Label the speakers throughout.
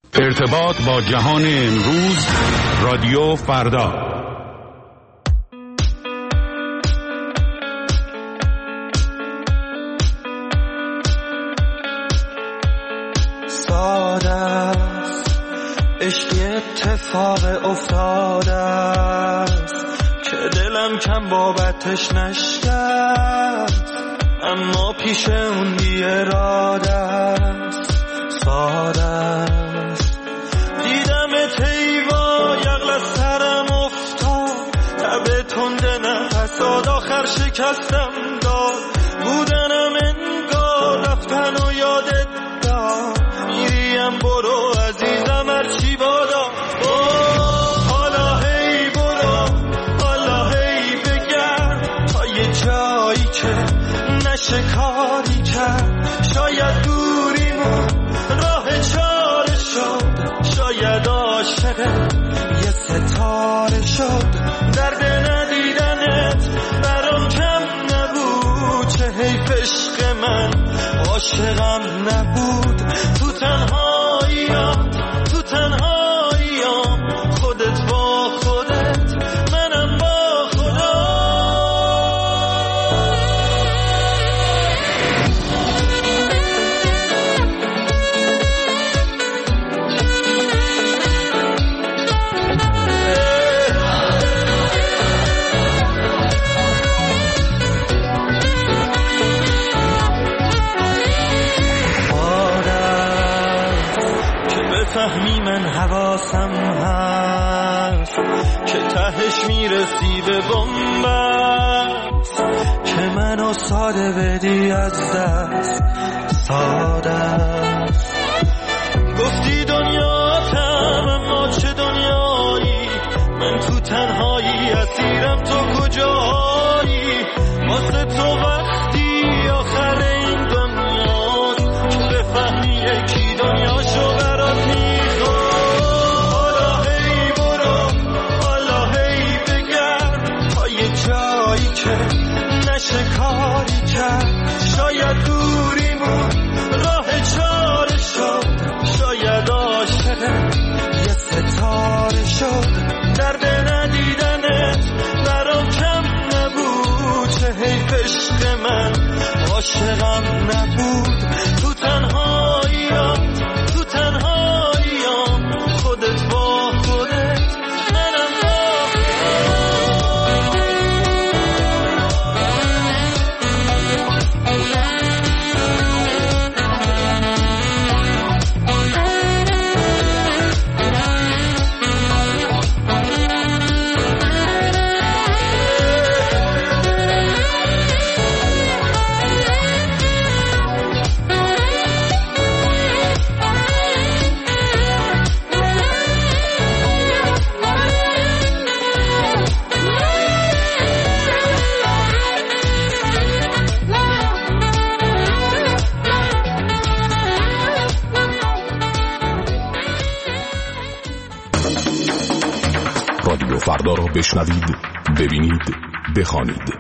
Speaker 1: ارتباط با جهان امروز، رادیو فردا.
Speaker 2: ساده است عشقی اتفاق افتاده است که دلم کم بابتش نشکست، اما پیش اون بی اراده است. ساده است دیدم تیوا یغل از سرم افتاد، تب تنده نفساد آخر شکستم داد. بودنم انگار رفتن و یادت داد، میریم برو عزیزم هرچی بادا. حالا هی برو، حالا هی بگرد تا یه جایی که نشه کاری کرد. شاید دوریمون راه چاره شد، شاید عاشقت یه ستاره شد. درد ندیدنت برام کم نبود، چه حیف عشق من عاشقم نبود. تو تنهاییام، تو تنهاییام، خودت با خودت منم با خدا. فهمی من حواسم هست که تهش میرسی به بنبست، که منو ساده بدی از دست. ساده است گفتی دنیاتم اما چه دنیایی، من تو تنهایی اسیرم تو کجایی. واسه تو وقتی آخر این دنیاست که بفهمی یکی دنیاشو برات میخواد. حالا هی برو، حالا هی بگرد تا یه جایی که نشه کاری کرد. شاید دوریمون راه چاره شد، شاید عاشقت یه ستاره شد. درد ندیدنت برام کم نبود، چه حیف عشق من عاشقم نبود. تو تنهاییام، تو تنهاییام، خودت با خودت منم با
Speaker 3: رادیو فردا را بشنوید، ببینید، بخوانید.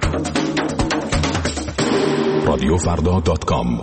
Speaker 3: رادیوفردا.com.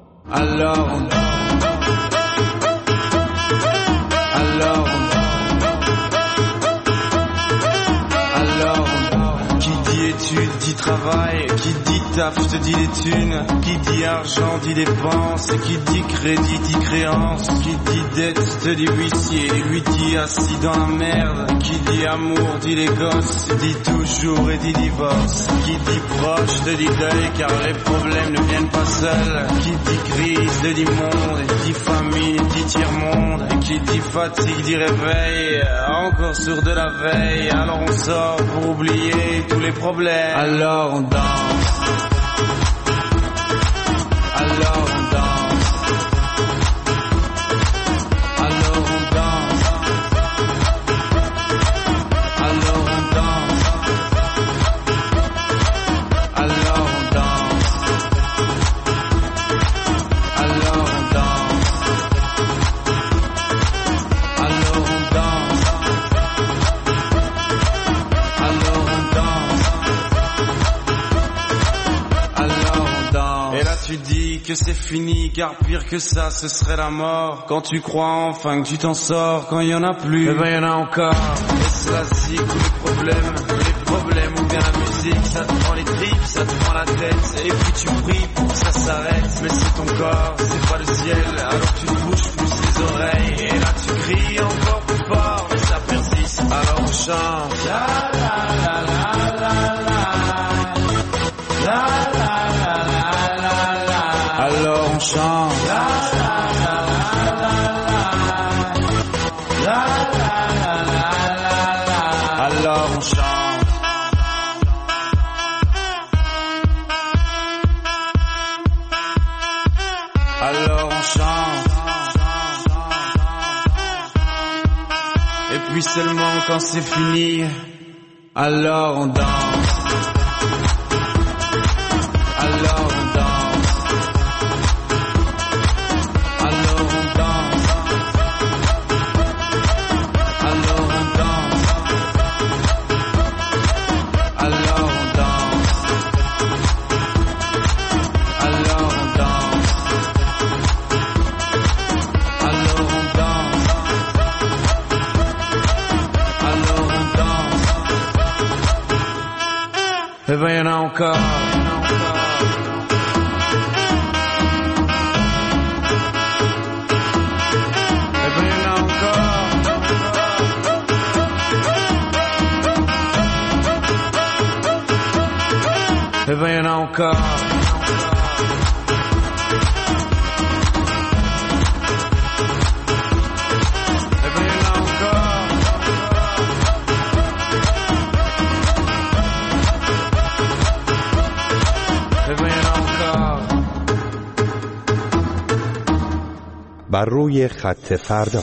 Speaker 2: Qui dit études dit travail, qui dit taf te dit les thunes, qui dit argent dit dépense, qui dit crédit dit créance, qui dit dette te dit huissier, lui dit assis dans la merde, qui dit amour dit les gosses, dit toujours et dit divorce, qui dit proche te dit deuil car les problèmes ne viennent pas seuls, qui dit crise te dit monde, et qui dit famille dit tiers-monde, et qui dit fatigue dit réveil, encore sourd de la veille, alors on sort pour oublier tous les problèmes. Alors on danse, alors on danse, alors on danse, alors on danse, alors on danse, alors on danse, alors on danse, alors on danse. que c'est fini, car pire que ça ce serait la mort. Quand tu crois enfin que tu t'en sors, quand il y en a plus, eh ben il y en a encore. Et cela c'est tous les problèmes ou bien la musique, ça te prend les tripes, ça te prend la tête. Et puis tu pries pour que ça s'arrête, mais c'est ton corps, c'est pas le ciel. Alors tu te bouges plus les oreilles, et là tu cries encore plus fort, mais ça persiste. Alors on chante la la la la la la la la la la la. Alors on chante la la la la la la la la la. Alors on chante. Alors on chante. Et puis seulement quand c'est fini, alors on danse. Alors on danse. Alors on danse. Alors on danse. Alors on danse. Alors on danse. Alors on danse. Alors on danse. Eh ben y'en a encore. Eh ben y'en a encore. Eh ben y'en a encore. Eh ben y'en a encore.
Speaker 4: بر روی خط فردا.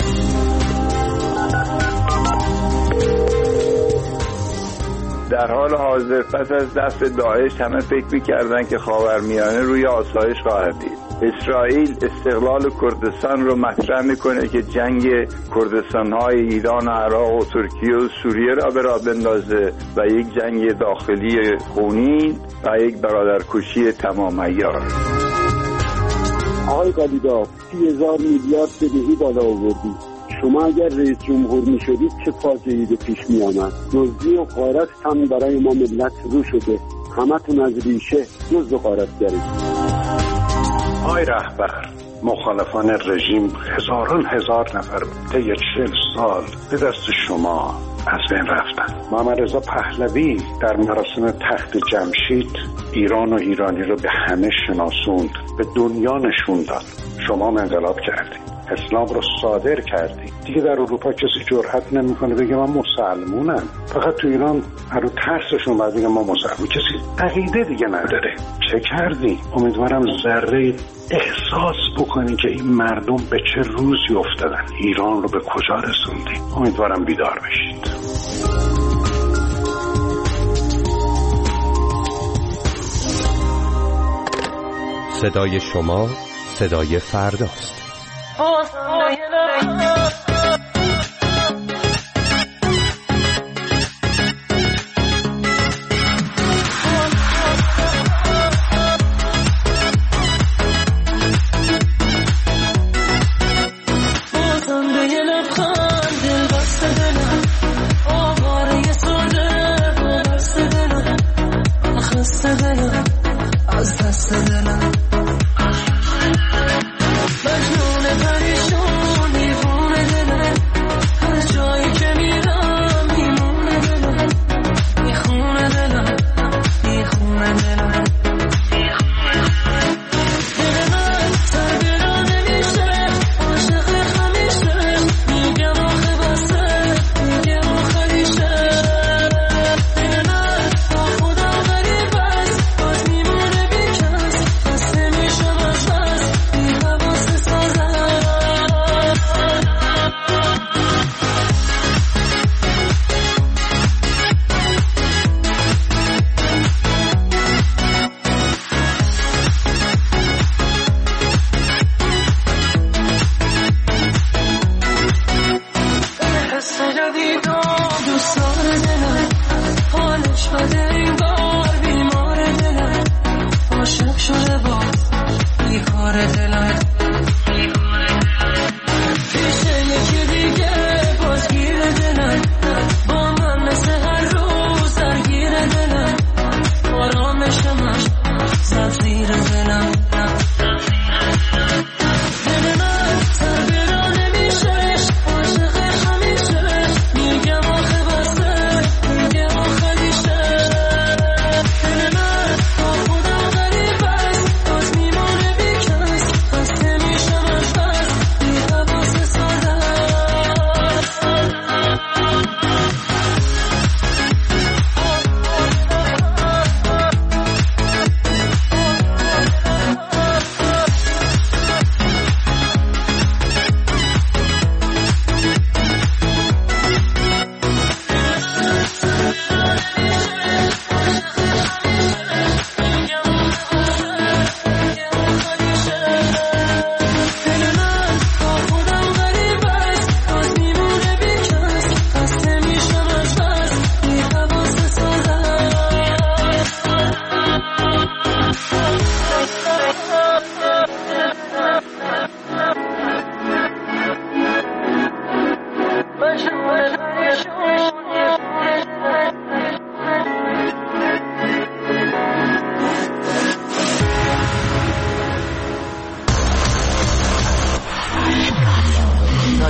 Speaker 5: در حال حاضر پس از دست داعش همه فکر می‌کردن که خاورمیانه روی آسایش خواهد دید. اسرائیل استقلال کردستان رو مطرح میکنه که جنگ کردستان‌های ایران و عراق و ترکیه و سوریه را به راه بندازه و یک جنگ داخلی خونین و یک برادرکشی تمام عیار.
Speaker 6: آقای قالیدا 30,000 میلیارد بدهی بالا آوردی. شما اگر رئیس جمهور می شدید چه فاجعه‌ای به پیش می آمد؟ دزدی و غارت هم برای ما ملت رو شده. همتون از ریشه دزد و غارتگرید.
Speaker 7: آقای رهبر، مخالفان رژیم هزار نفر طی 40 سال به دست شما از بین رفتن. محمد رضا پهلوی در مراسم تخت جمشید ایران و ایرانی رو به همه شناسوند، به دنیا نشون داد. شما انقلاب کردید، اسلام رو صادر کردی. دیگه در اروپا کسی جرئت نمیکنه بگه من مسلمونم. فقط تو ایران هر ترسشون بعد بگه ما مسلمون. کسی عقیده دیگه نداره. چه کردی؟ امیدوارم ذره احساس بکنی که این مردم به چه روزی افتادن، ایران رو به کجا رسوندی. امیدوارم بیدار بشید.
Speaker 4: صدای شما صدای فرداست.
Speaker 8: مجنون پریشون دیوونه دلم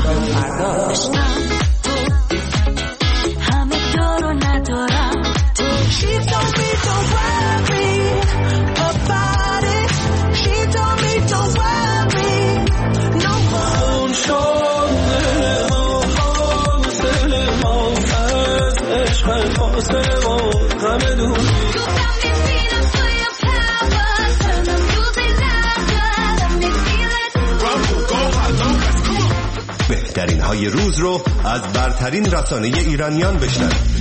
Speaker 8: بهترین های روز رو از برترین رسانه ایرانیان بشنوید.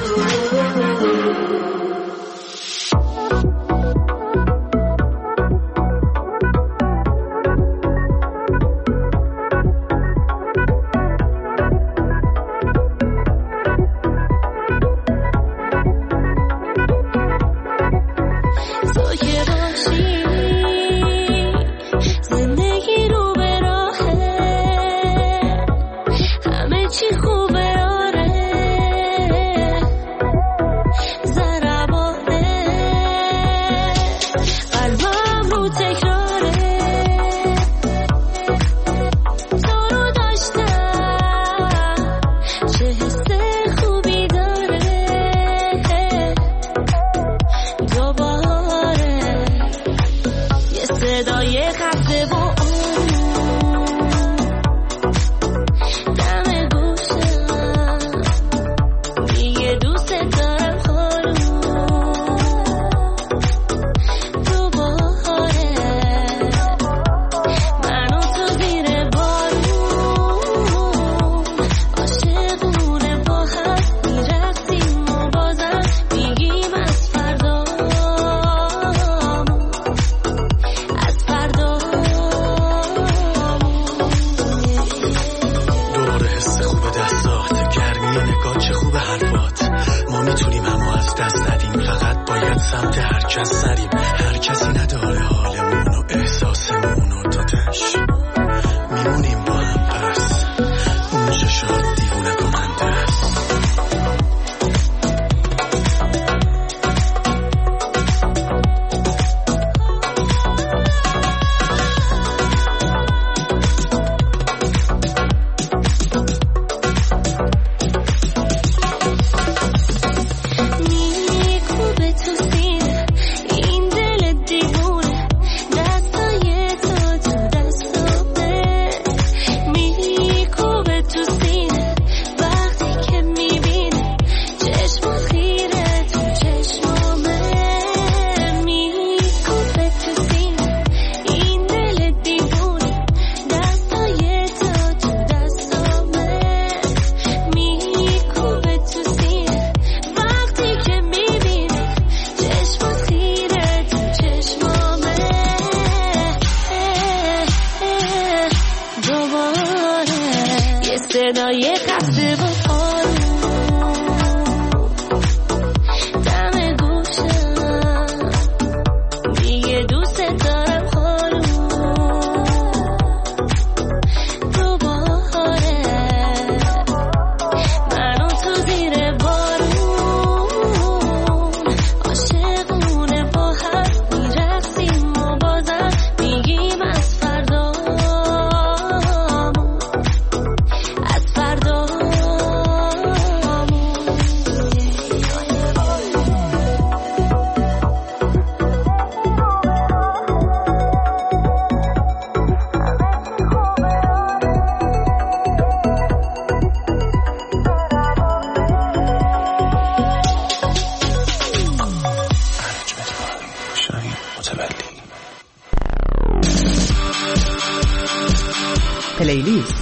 Speaker 9: پلیلیست.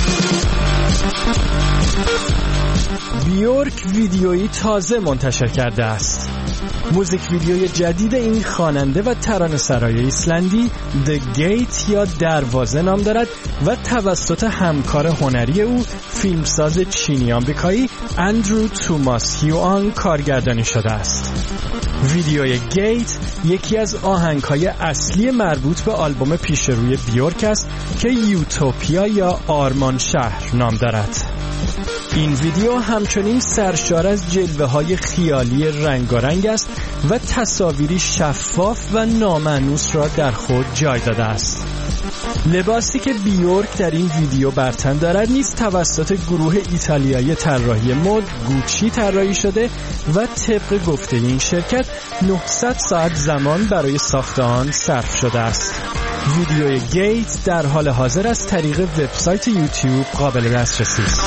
Speaker 9: بیورک ویدیویی تازه منتشر کرده است. موزیک ویدیوی جدید این خواننده و ترانه‌سرای ایسلندی The Gate یا دروازه نام دارد و توسط همکار هنری او فیلمساز چینی آمریکایی اندرو توماس هیوآنگ کارگردانی شده است. ویدیوی گیت یکی از آهنگ‌های اصلی مربوط به آلبوم پیش روی بیورک است که یوتوپیا یا آرمان شهر نام دارد. این ویدیو همچنین سرشار از جلوه‌های خیالی رنگارنگ است و تصاویری شفاف و نامانوس را در خود جای داده است. لباسی که بیورک در این ویدیو بر تن دارد نیز توسط گروه ایتالیایی طراحی مد گوچی طراحی شده و طبق گفته این شرکت 900 ساعت زمان برای ساخت آن صرف شده است. ویدیوی گیت در حال حاضر از طریق وبسایت یوتیوب قابل دسترسی است.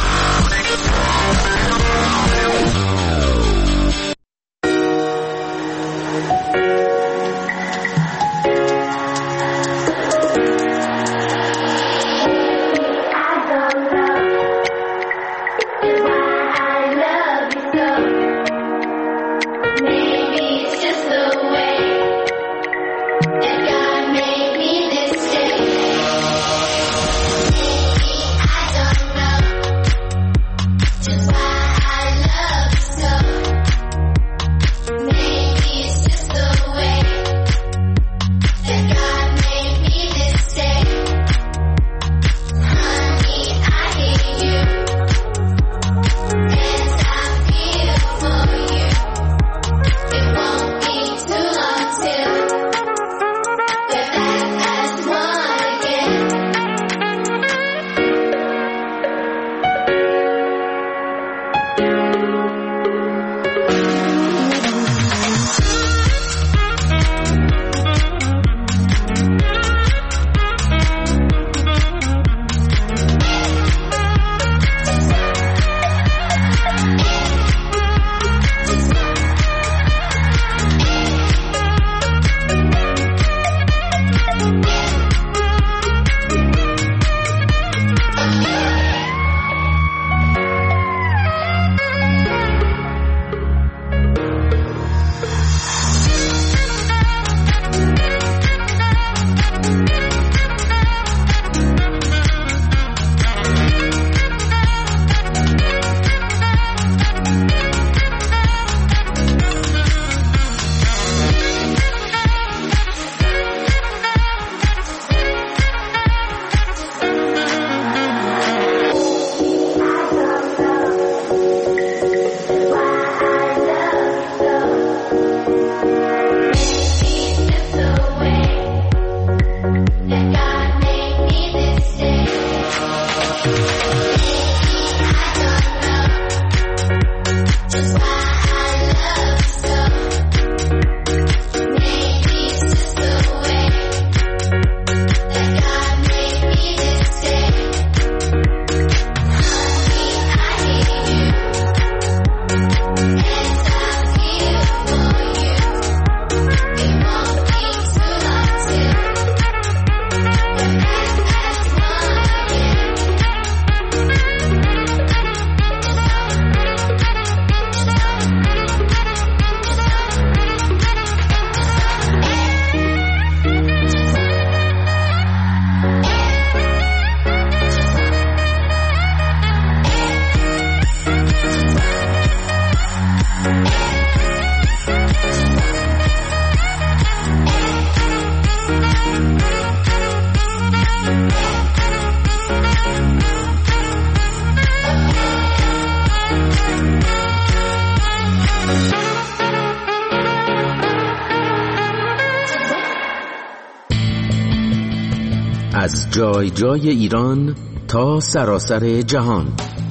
Speaker 10: از جای جای ایران تا سراسر جهان،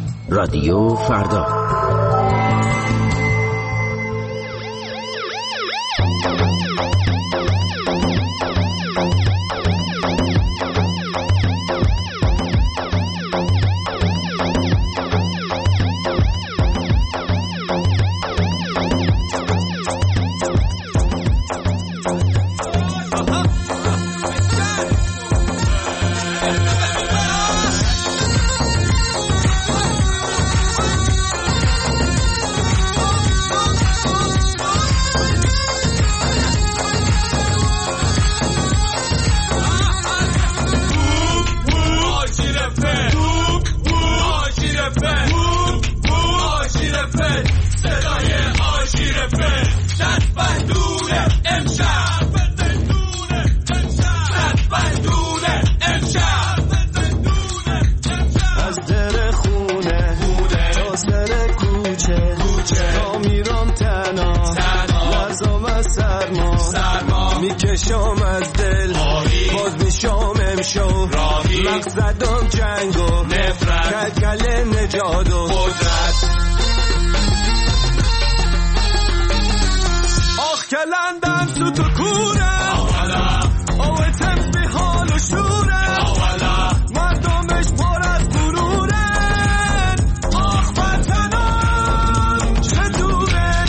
Speaker 10: رادیو فردا.
Speaker 2: میکشم از دل باز میشم امشب صدام جنگ و نفرت، کلکل نجات و قدرت. آخ که لندن سوت و کوره، آوه تمسی حال و شوره، مردمش پر از غرورن. آخ وطنم چه دورن.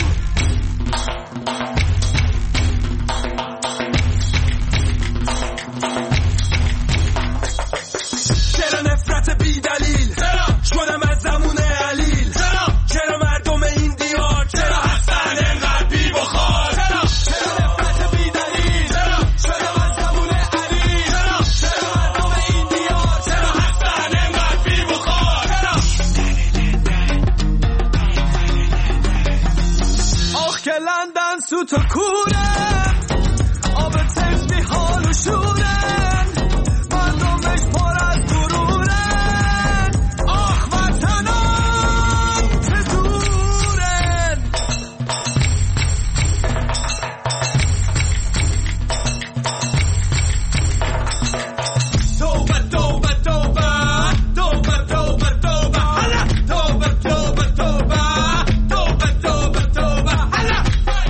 Speaker 2: چرا نفرت بی دلیل، شدم از زمون علیل، چرا مردم این دیار چرا هستن انقدر بی بخار. چرا نفرت بی دلیل، شدم از زمون علیل، چرا مردم این دیار چرا هستن انقدر بی بخار. آخ که لندن سوت و کوره، آب تلخ بی حال و شورن، مردمش پر از غرورن. آخ وطنم چه دورن. توبه توبه توبه توبه توبه توبه هلا، توبه توبه توبه توبه توبه توبه هلا.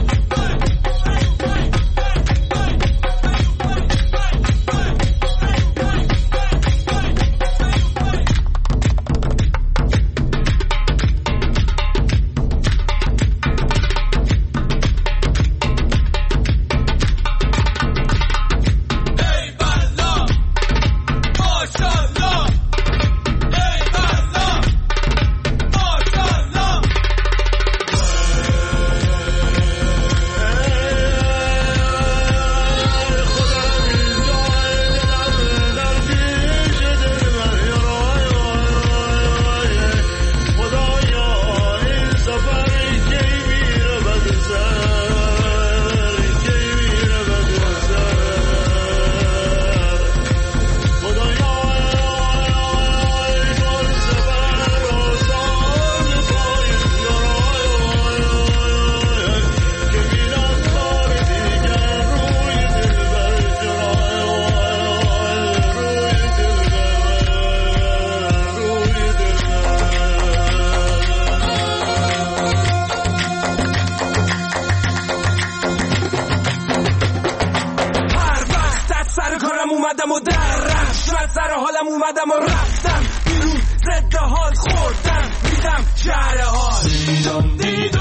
Speaker 2: ای بلا ماشاءالله، ای بلا ماشاءالله. هر وقت از سر کارم اومدم و درم شاید سر حالم اومدم و رفتم بیرون، ضد حال خوردم، دیدم شهر حال، دیدم